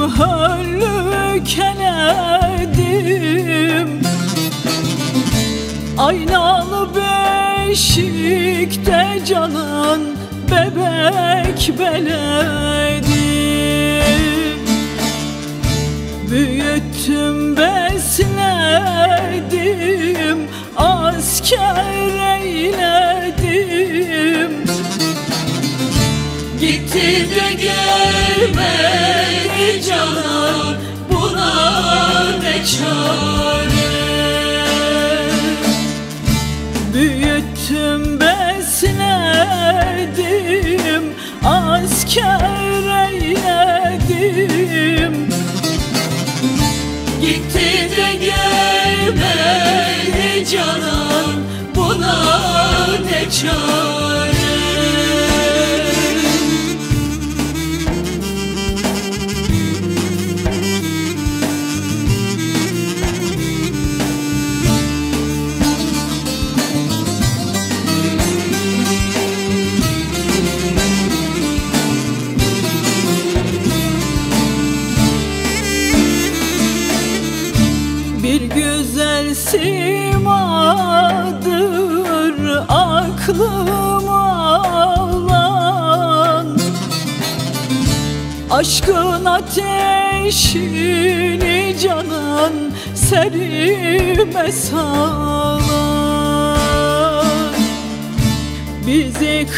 höllük eledim, aynalı beşikte canan bebek beledim. Büyüttüm besledim, asker eyledim. Gitti de gelmedi canan, buna ne çare? Büyüttüm besledim, asker eyledim. Gitti de gelmedi canan, buna ne çare? Bir güzel simadır aklıma alan, aşkın ateşini canan serime salan. Bizi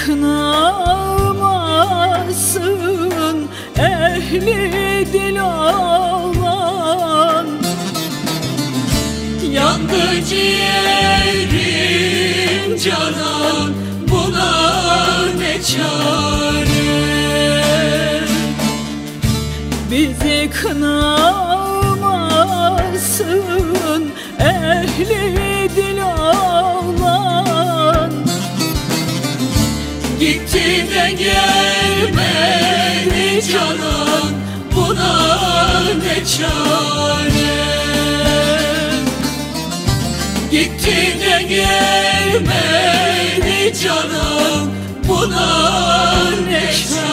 kınamasın ehli dil olan, yandı ciğerim canan, buna ne çare? Bizi kınamasın ehli dil olan, gitti de gelmedi canan, buna ne çare? Gitti de gelmedi canan, buna ne çare?